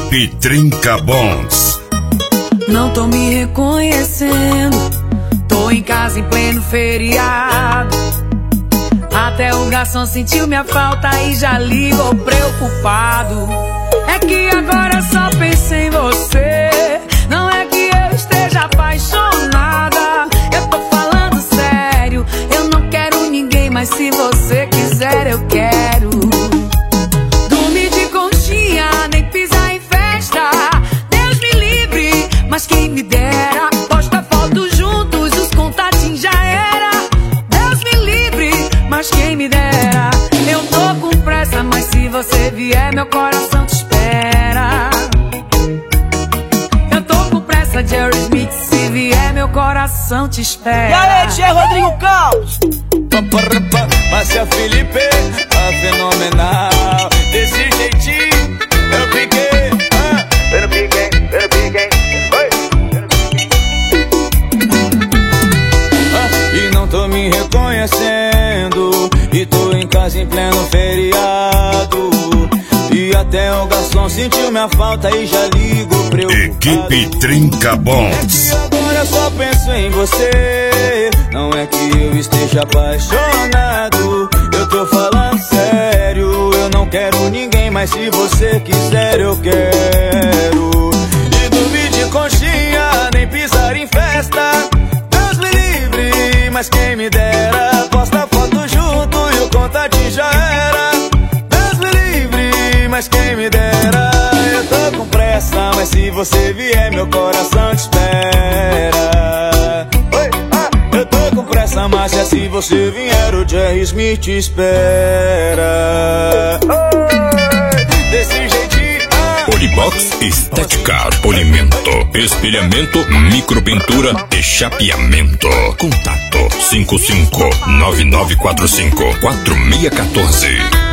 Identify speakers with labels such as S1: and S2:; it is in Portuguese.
S1: Equipe Trinca Bons.
S2: Não tô me reconhecendo, tô em casa em pleno feriado. Até o garçom sentiu minha falta e já ligou preocupado. É que agora só penso em você, não é que eu esteja apaixonada. Eu tô falando sério, eu não quero ninguém, mas se você quiser eu quero. Dormir de conchinha, nem pisar em festa, Deus me livre, mas quem me dera. Posta foto juntos, os contatinhos já era. Deus me livre, mas quem me dera. Eu tô com pressa, mas se você vier meu coração te espera. Eu tô com pressa, Jerry Smith, se vier meu coração te espera.
S3: E aí, Tchê Rodrigo Caos?
S4: Márcia Felipe, a fenomenal. Desse jeitinho, eu piquei. Eu piquei. E não tô me reconhecendo, e tô em casa em pleno feriado. E até o garçom sentiu minha falta e já ligo preocupado.
S1: Equipe Trinca Bons.
S4: É que agora eu só penso em você, não é que eu esteja apaixonado. Eu tô falando sério, eu não quero ninguém, mas se você quiser eu quero. E dormir de conchinha, nem pisar em festa, Deus me livre, mas quem me dera. Posta foto junto e o contatinho já era. Deus me livre, mas quem me dera. Eu tô com pressa, mas se você vier meu coração te espera. Eu tô com pressa, mas se você vier o Jerry Smith te espera. Desse jeitinho.
S1: Polibox Estética, polimento, espelhamento, micropintura e chapeamento. Contato 5599454614.